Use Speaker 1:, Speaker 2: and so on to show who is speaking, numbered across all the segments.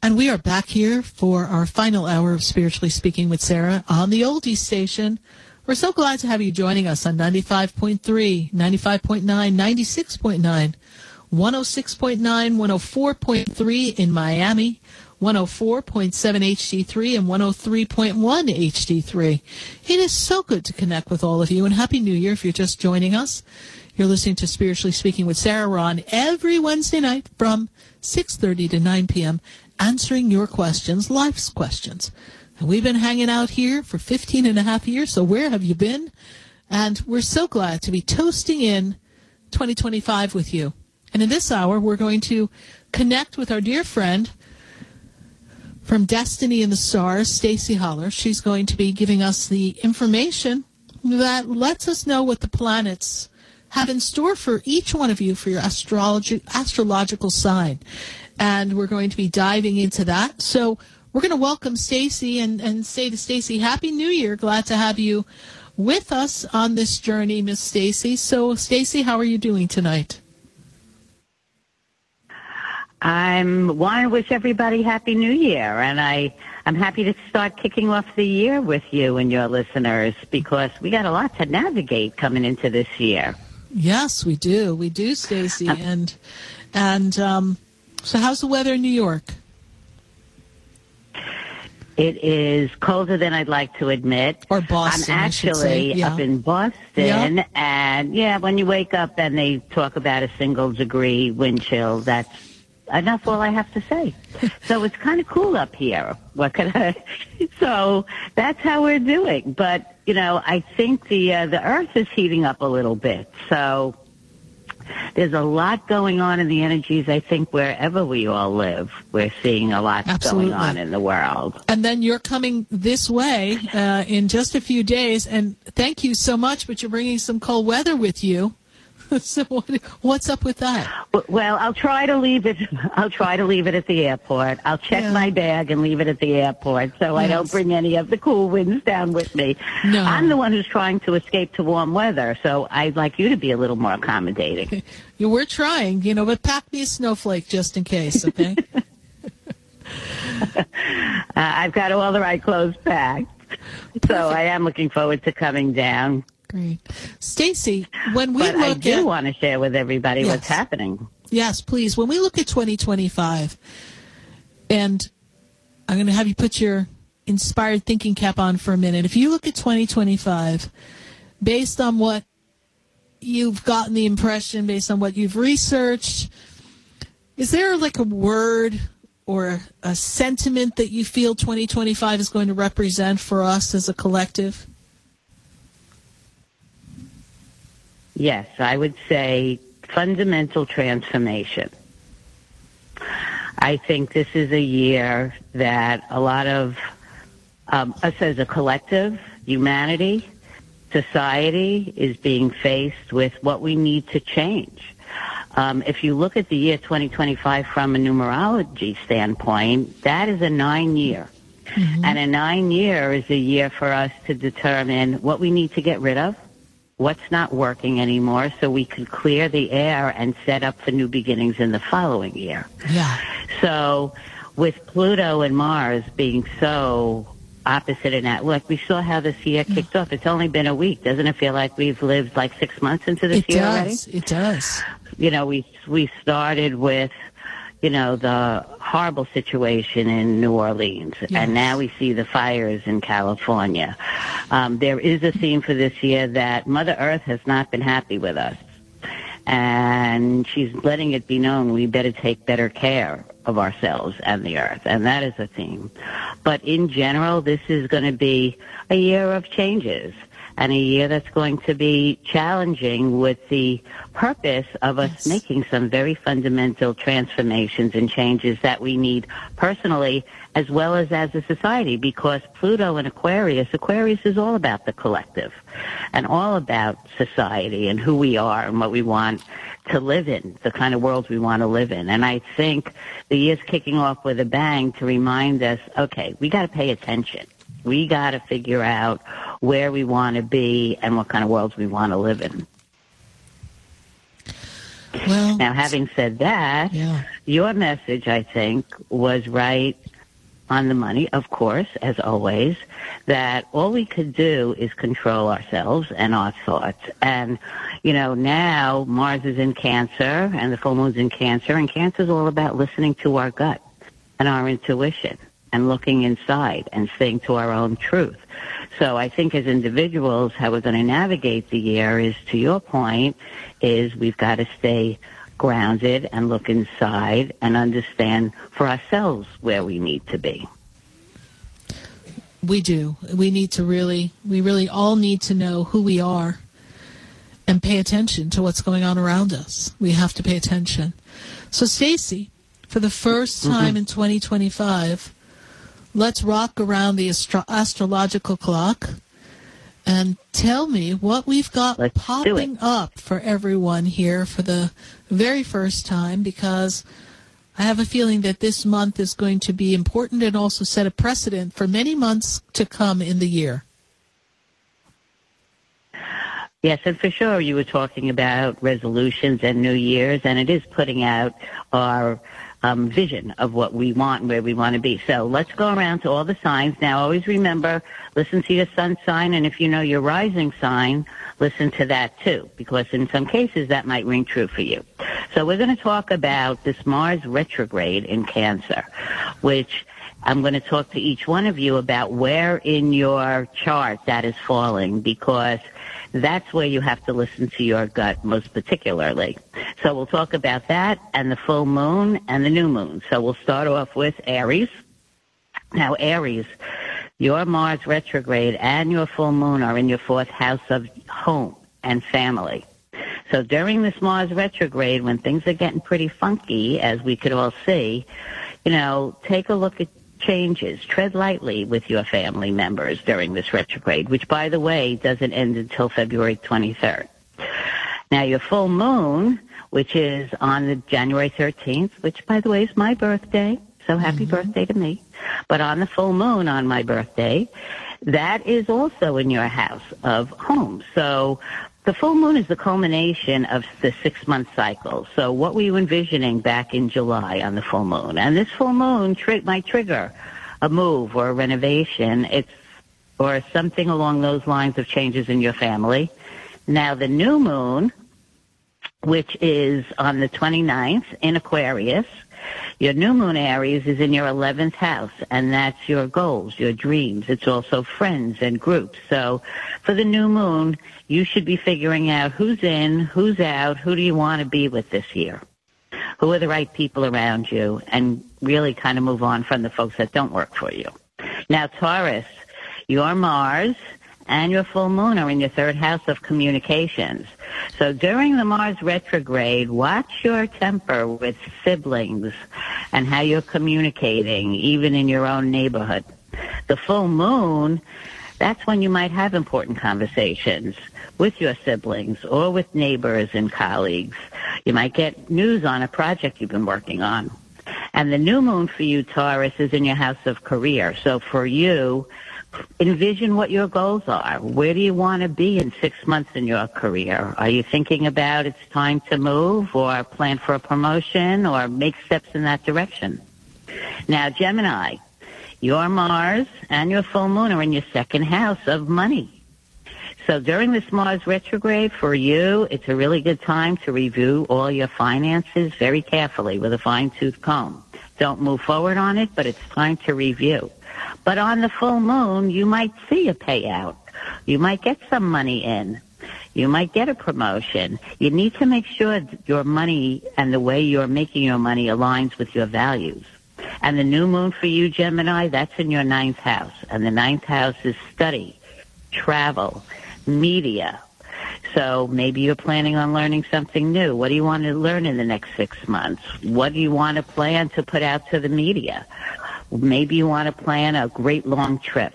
Speaker 1: And we are back here for our final hour of Spiritually Speaking with Sarah on the Oldie Station. We're so glad to have you joining us on 95.3, 95.9, 96.9, 106.9, 104.3 in Miami, 104.7 HD3, and 103.1 HD3. It is so good to connect with all of you, and Happy New Year if you're just joining us. You're listening to Spiritually Speaking with Sarah. We're on every Wednesday night from 6:30 to 9 p.m., answering your questions, life's questions. And we've been hanging out here for 15 and a half years, so where have you been? And we're so glad to be toasting in 2025 with you. And in this hour, we're going to connect with our dear friend from Destiny in the Stars, Stacey Holler. She's going to be giving us the information that lets us know what the planets have in store for each one of you for your astrological sign. And we're going to be diving into that. So we're going to welcome Stacey and say to Stacey, Happy New Year. Glad to have you with us on this journey, Miss Stacey. So, Stacey, how are you doing tonight?
Speaker 2: I want to wish everybody Happy New Year, and I'm happy to start kicking off the year with you and your listeners because we got a lot to navigate coming into this year.
Speaker 1: Yes, we do. We do, Stacey. So how's the weather in New York?
Speaker 2: It is colder than I'd like to admit.
Speaker 1: Or Boston,
Speaker 2: I'm actually up in Boston, and when you wake up and they talk about a single degree wind chill, that's all I have to say. So it's kind of cool up here. So that's how we're doing. But, I think the Earth is heating up a little bit. So there's a lot going on in the energies, I think, wherever we all live. We're seeing a lot going on in the world.
Speaker 1: And then you're coming this way in just a few days, and thank you so much, but you're bringing some cold weather with you. So what's up with that?
Speaker 2: Well, I'll try to leave it at the airport. I'll check my bag and leave it at the airport so I don't bring any of the cool winds down with me.
Speaker 1: No.
Speaker 2: I'm the one who's trying to escape to warm weather, so I'd like you to be a little more accommodating.
Speaker 1: We're trying, but pack me a snowflake just in case, okay?
Speaker 2: I've got all the right clothes packed, so I am looking forward to coming down.
Speaker 1: Great. Stacey, when
Speaker 2: I do want to share with everybody what's happening.
Speaker 1: Yes, please. When we look at 2025, and I'm going to have you put your inspired thinking cap on for a minute. If you look at 2025, based on what you've gotten the impression, based on what you've researched, is there like a word or a sentiment that you feel 2025 is going to represent for us as a collective?
Speaker 2: Yes, I would say fundamental transformation. I think this is a year that a lot of us as a collective, humanity, society is being faced with what we need to change. If you look at the year 2025 from a numerology standpoint, that is a 9-year. Mm-hmm. And a 9-year is a year for us to determine what we need to get rid of, what's not working anymore, so we can clear the air and set up for new beginnings in the following year.
Speaker 1: Yeah.
Speaker 2: So with Pluto and Mars being so opposite in that, look, we saw how this year kicked off. It's only been a week. Doesn't it feel like we've lived like 6 months into this year already?
Speaker 1: It does.
Speaker 2: We started with, the horrible situation in New Orleans, and now we see the fires in California. There is a theme for this year that Mother Earth has not been happy with us, and she's letting it be known we better take better care of ourselves and the Earth, and that is a theme. But in general, this is going to be a year of changes, and a year that's going to be challenging with the purpose of us making some very fundamental transformations and changes that we need personally as well as a society, because Pluto and Aquarius is all about the collective and all about society and who we are and what we want to live in, the kind of world we want to live in. And I think the year's kicking off with a bang to remind us, okay, we got to pay attention. We got to figure out where we want to be and what kind of worlds we want to live in.
Speaker 1: Well,
Speaker 2: now, having said that, your message, I think, was right on the money, of course, as always, that all we could do is control ourselves and our thoughts. And, now Mars is in Cancer and the full moon's in Cancer, and Cancer is all about listening to our gut and our intuition and looking inside and staying to our own truth. So I think as individuals, how we're going to navigate the year is, to your point, is we've got to stay grounded and look inside and understand for ourselves where we need to be.
Speaker 1: We do. We really all need to know who we are and pay attention to what's going on around us. We have to pay attention. So, Stacy, for the first time in 2025, let's rock around the astrological clock and tell me what we've got popping up for everyone here for the very first time, because I have a feeling that this month is going to be important and also set a precedent for many months to come in the year.
Speaker 2: Yes, and for sure you were talking about resolutions and New Year's, and it is putting out our vision of what we want and where we want to be. So let's go around to all the signs. Now, always remember, listen to your sun sign, and if you know your rising sign, listen to that too, because in some cases that might ring true for you. So we're going to talk about this Mars retrograde in Cancer, which I'm going to talk to each one of you about where in your chart that is falling, because that's where you have to listen to your gut most particularly. So we'll talk about that and the full moon and the new moon. So we'll start off with Aries. Now, Aries, your Mars retrograde and your full moon are in your fourth house of home and family. So during this Mars retrograde, when things are getting pretty funky, as we could all see, take a look at changes. Tread lightly with your family members during this retrograde, which, by the way, doesn't end until February 23rd. Now, your full moon, which is on the January 13th, which, by the way, is my birthday, so happy birthday to me. But on the full moon on my birthday, that is also in your house of home. So the full moon is the culmination of the 6-month cycle. So what were you envisioning back in July on the full moon? And this full moon might trigger a move or a renovation, or something along those lines of changes in your family. Now, the new moon, which is on the 29th in Aquarius, your new moon, Aries, is in your 11th house, and that's your goals, your dreams. It's also friends and groups. So for the new moon, you should be figuring out who's in, who's out, who do you want to be with this year? Who are the right people around you? And really kind of move on from the folks that don't work for you. Now, Taurus, your Mars and your full moon are in your third house of communications. So during the Mars retrograde, watch your temper with siblings and how you're communicating, even in your own neighborhood. The full moon, that's when you might have important conversations with your siblings or with neighbors and colleagues. You might get news on a project you've been working on. And the new moon for you, Taurus, is in your house of career. So for you, envision what your goals are. Where do you want to be in 6 months in your career? Are you thinking about it's time to move or plan for a promotion or make steps in that direction? Now, Gemini, your Mars and your full moon are in your second house of money. So during this Mars retrograde for you, it's a really good time to review all your finances very carefully with a fine-tooth comb. Don't move forward on it, but it's time to review. But on the full moon, you might see a payout. You might get some money in. You might get a promotion. You need to make sure that your money and the way you're making your money aligns with your values. And the new moon for you, Gemini, that's in your 9th house. And the 9th house is study, travel, media. So maybe you're planning on learning something new. What do you want to learn in the next 6 months? What do you want to plan to put out to the media? Maybe you want to plan a great long trip.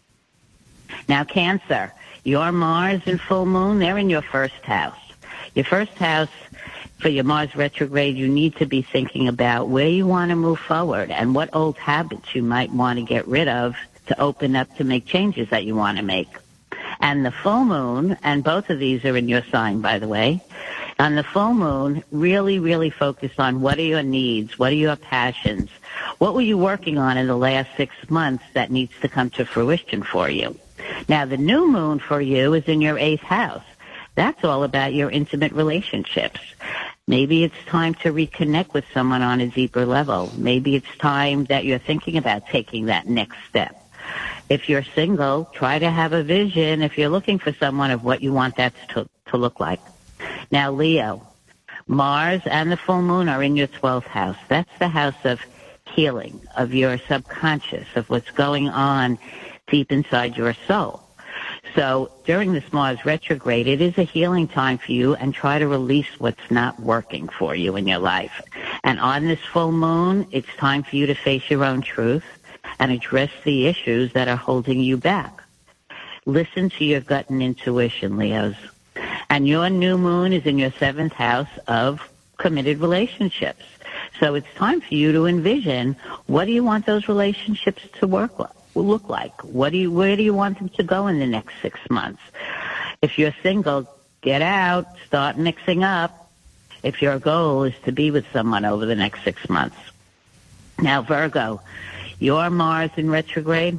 Speaker 2: Now, Cancer, your Mars and full moon, they're in your first house. Your first house, for your Mars retrograde, you need to be thinking about where you want to move forward and what old habits you might want to get rid of to open up to make changes that you want to make. And the full moon, and both of these are in your sign, by the way, On the full moon, really, really focus on what are your needs, what are your passions, what were you working on in the last 6 months that needs to come to fruition for you. Now, the new moon for you is in your 8th house. That's all about your intimate relationships. Maybe it's time to reconnect with someone on a deeper level. Maybe it's time that you're thinking about taking that next step. If you're single, try to have a vision, if you're looking for someone, of what you want that to look like. Now, Leo, Mars and the full moon are in your 12th house. That's the house of healing, of your subconscious, of what's going on deep inside your soul. So during this Mars retrograde, it is a healing time for you, and try to release what's not working for you in your life. And on this full moon, it's time for you to face your own truth and address the issues that are holding you back. Listen to your gut and intuition, Leos. And your new moon is in your 7th house of committed relationships. So it's time for you to envision, what do you want those relationships to look like? Where do you want them to go in the next 6 months? If you're single, get out, start mixing up. If your goal is to be with someone over the next 6 months. Now, Virgo, your Mars in retrograde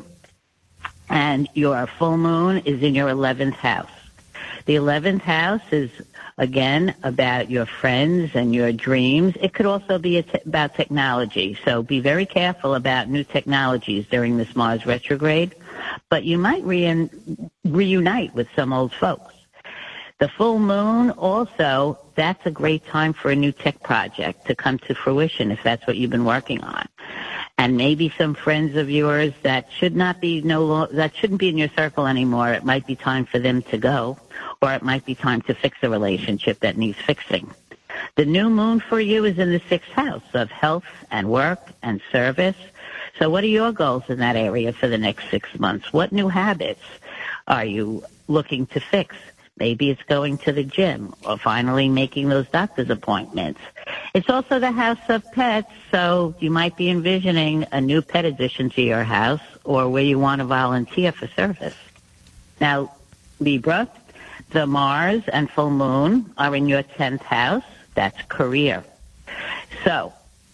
Speaker 2: and your full moon is in your 11th house. The 11th house is, again, about your friends and your dreams. It could also be about technology, so be very careful about new technologies during this Mars retrograde, but you might reunite with some old folks. The full moon also, that's a great time for a new tech project to come to fruition if that's what you've been working on. And maybe some friends of yours that shouldn't be in your circle anymore, it might be time for them to go, or it might be time to fix a relationship that needs fixing. The new moon for you is in the 6th house of health and work and service. So what are your goals in that area for the next 6 months? What new habits are you looking to fix? Maybe it's going to the gym or finally making those doctor's appointments. It's also the house of pets, so you might be envisioning a new pet addition to your house or where you want to volunteer for service. Now, Libra, the Mars and full moon are in your 10th house. That's career. So,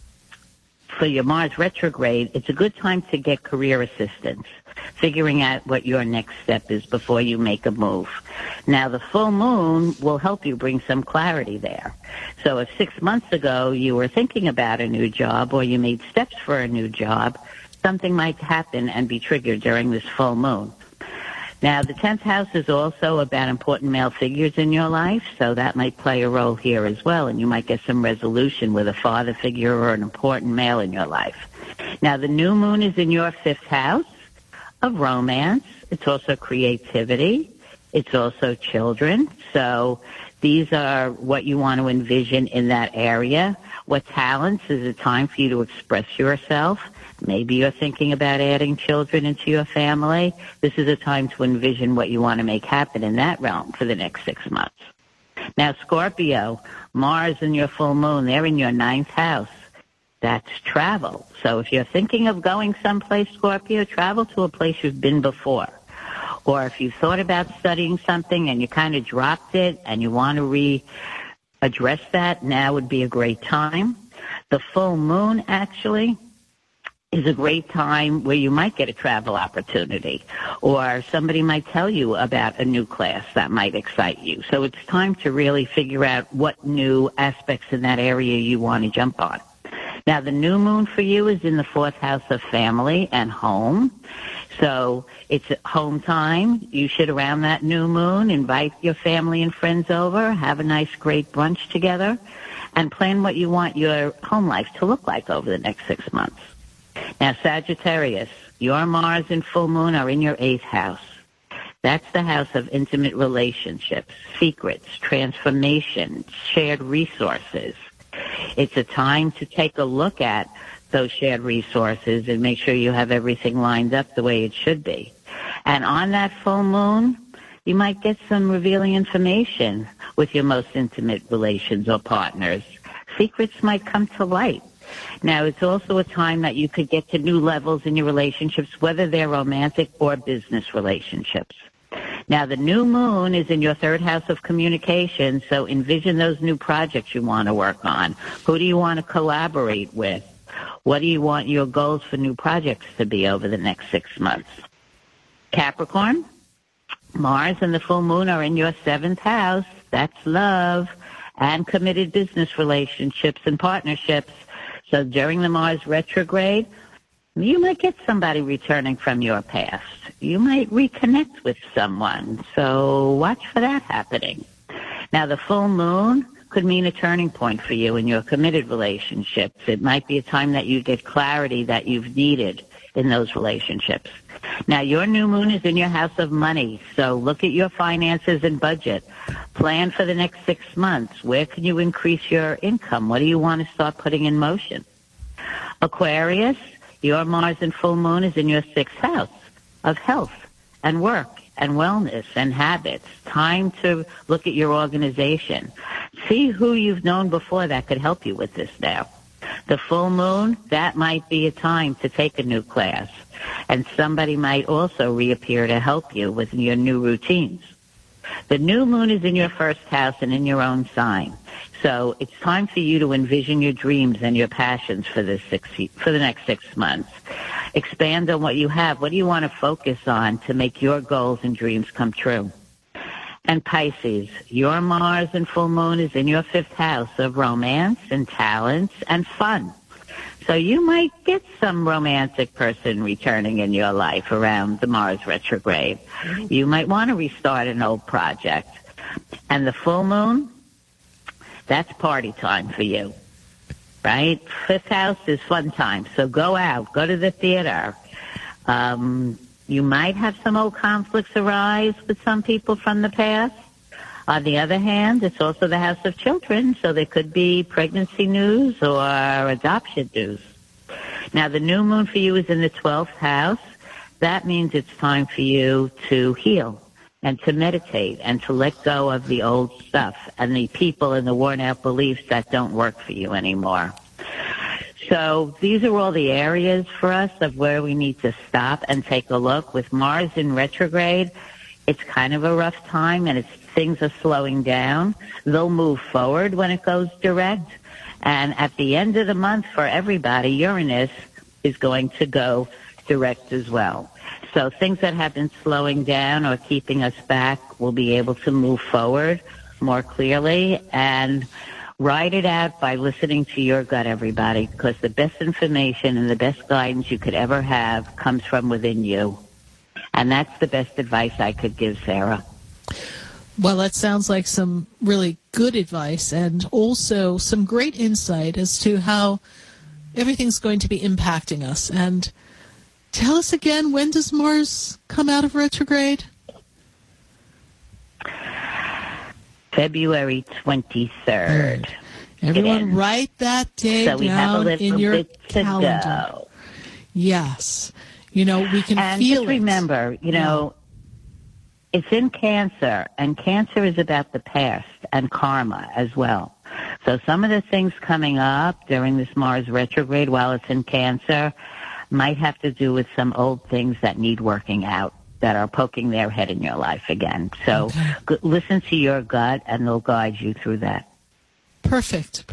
Speaker 2: for your Mars retrograde, it's a good time to get career assistance, figuring out what your next step is before you make a move. Now, the full moon will help you bring some clarity there. So if 6 months ago you were thinking about a new job or you made steps for a new job, something might happen and be triggered during this full moon. Now, the 10th house is also about important male figures in your life, so that might play a role here as well, and you might get some resolution with a father figure or an important male in your life. Now, the new moon is in your 5th house of romance. It's also creativity. It's also children. So these are what you want to envision in that area. What talents is a time for you to express yourself. Maybe you're thinking about adding children into your family. This is a time to envision what you want to make happen in that realm for the next 6 months. Now, Scorpio, Mars and your full moon, they're in your 9th house. That's travel. So if you're thinking of going someplace, Scorpio, travel to a place you've been before. Or if you thought about studying something and you kind of dropped it and you want to readdress that, now would be a great time. The full moon, actually, is a great time where you might get a travel opportunity, or somebody might tell you about a new class that might excite you. So it's time to really figure out what new aspects in that area you want to jump on. Now, the new moon for you is in the 4th house of family and home. So it's home time. You should, around that new moon, invite your family and friends over, have a nice, great brunch together, and plan what you want your home life to look like over the next 6 months. Now, Sagittarius, your Mars and full moon are in your 8th house. That's the house of intimate relationships, secrets, transformation, shared resources. It's a time to take a look at those shared resources and make sure you have everything lined up the way it should be. And on that full moon, you might get some revealing information with your most intimate relations or partners. Secrets might come to light. Now, it's also a time that you could get to new levels in your relationships, whether they're romantic or business relationships. Now, the new moon is in your third house of communication, so envision those new projects you want to work on. Who do you want to collaborate with? What do you want your goals for new projects to be over the next 6 months? Capricorn, Mars and the full moon are in your seventh house. That's love and committed business relationships and partnerships. So during the Mars retrograde, you might get somebody returning from your past. You might reconnect with someone. So watch for that happening. Now, the full moon could mean a turning point for you in your committed relationships. It might be a time that you get clarity that you've needed in those relationships. Now, your new moon is in your house of money, so look at your finances and budget. Plan for the next 6 months. Where can you increase your income? What do you want to start putting in motion? Aquarius, your Mars and full moon is in your sixth house of health and work and wellness and habits. Time to look at your organization. See who you've known before that could help you with this now. The full moon, that might be a time to take a new class. And somebody might also reappear to help you with your new routines. The new moon is in your first house and in your own sign. So it's time for you to envision your dreams and your passions for the next 6 months. Expand on what you have. What do you want to focus on to make your goals and dreams come true? And Pisces, your Mars and full moon is in your fifth house of romance and talents and fun. So you might get some romantic person returning in your life around the Mars retrograde. You might want to restart an old project. And the full moon, that's party time for you, right? Fifth house is fun time. So go out, go to the theater. You might have some old conflicts arise with some people from the past. On the other hand, it's also the house of children, so there could be pregnancy news or adoption news. Now, the new moon for you is in the 12th house. That means it's time for you to heal and to meditate and to let go of the old stuff and the people and the worn-out beliefs that don't work for you anymore. So these are all the areas for us of where we need to stop and take a look. With Mars in retrograde, it's kind of a rough time, and things are slowing down. They'll move forward when it goes direct. And at the end of the month for everybody, Uranus is going to go direct as well. So things that have been slowing down or keeping us back will be able to move forward more clearly. And ride it out by listening to your gut, everybody, because the best information and the best guidance you could ever have comes from within you. And that's the best advice I could give, Sarah.
Speaker 1: Well, that sounds like some really good advice and also some great insight as to how everything's going to be impacting us. And tell us again, when does Mars come out of retrograde?
Speaker 2: February 23rd.
Speaker 1: Everyone write that day down in your calendar.
Speaker 2: Go.
Speaker 1: Yes. You know, we can
Speaker 2: and
Speaker 1: feel
Speaker 2: just remember, you know, it's in Cancer, and Cancer is about the past and karma as well. So some of the things coming up during this Mars retrograde while it's in Cancer might have to do with some old things that need working out, that are poking their head in your life again. So listen to your gut, and they'll guide you through that.
Speaker 1: Perfect.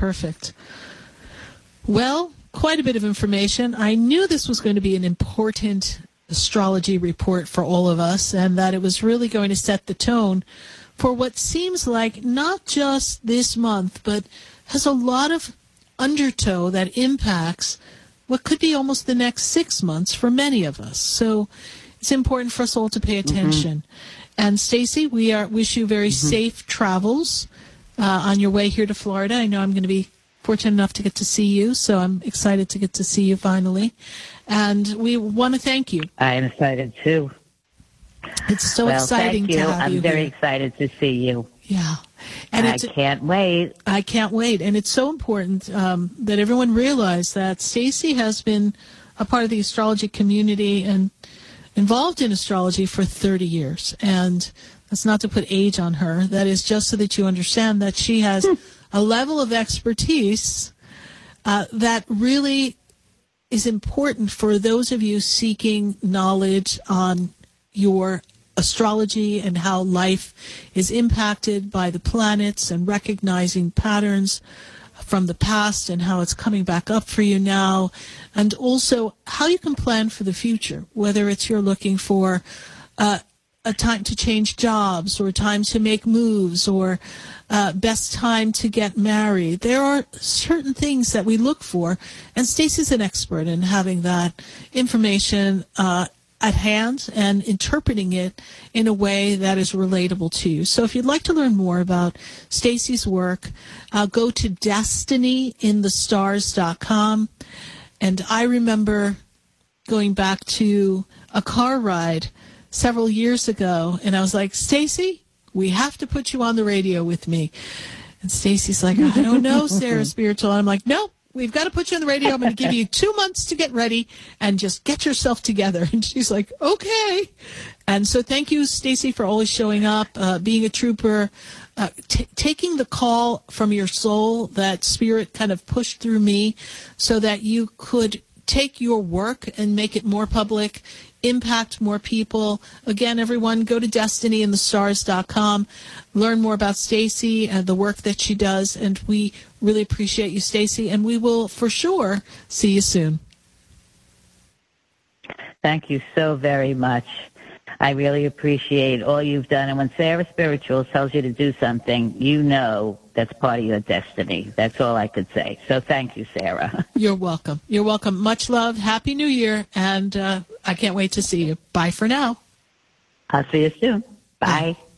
Speaker 1: Well, quite a bit of information. I knew this was going to be an important astrology report for all of us, and that it was really going to set the tone for what seems like not just this month, but has a lot of undertow that impacts what could be almost the next 6 months for many of us. So it's important for us all to pay attention. And Stacey, we wish you very safe travels on your way here to Florida. I know I'm going to be fortunate enough to get to see you, so I'm excited to get to see you finally. And we want to thank you.
Speaker 2: I am excited too.
Speaker 1: It's so exciting
Speaker 2: thank you.
Speaker 1: to have you.
Speaker 2: I'm very
Speaker 1: here.
Speaker 2: excited to see you.
Speaker 1: Yeah. And
Speaker 2: I can't wait.
Speaker 1: I can't wait. And it's so important that everyone realize that Stacey has been a part of the astrology community and involved in astrology for 30 years. And that's not to put age on her. That is just so that you understand that she has a level of expertise that really is important for those of you seeking knowledge on your astrology and how life is impacted by the planets and recognizing patterns from the past and how it's coming back up for you now, and also how you can plan for the future, whether it's you're looking for a time to change jobs or time to make moves or best time to get married. There are certain things that we look for, and Stacey's an expert in having that information at hand and interpreting it in a way that is relatable to you. So if you'd like to learn more about Stacey's work, go to destinyinthestars.com. And I remember going back to a car ride several years ago, and I was like, Stacey, we have to put you on the radio with me. And Stacey's like, I don't know, Sarah Spiritual. And I'm like, nope. We've got to put you on the radio. I'm going to give you 2 months to get ready and just get yourself together. And she's like, okay. And so thank you, Stacey, for always showing up, being a trooper, taking the call from your soul that Spirit kind of pushed through me so that you could take your work and make it more public, impact more people. Again, everyone, go to destinyinthestars.com. Learn more about Stacey and the work that she does. And we really appreciate you, Stacey. And we will for sure see you soon.
Speaker 2: Thank you so very much. I really appreciate all you've done. And when Sarah Spiritual tells you to do something, you know that's part of your destiny. That's all I could say. So thank you, Sarah.
Speaker 1: You're welcome. You're welcome. Much love. Happy New Year. And I can't wait to see you. Bye for now.
Speaker 2: I'll see you soon. Bye.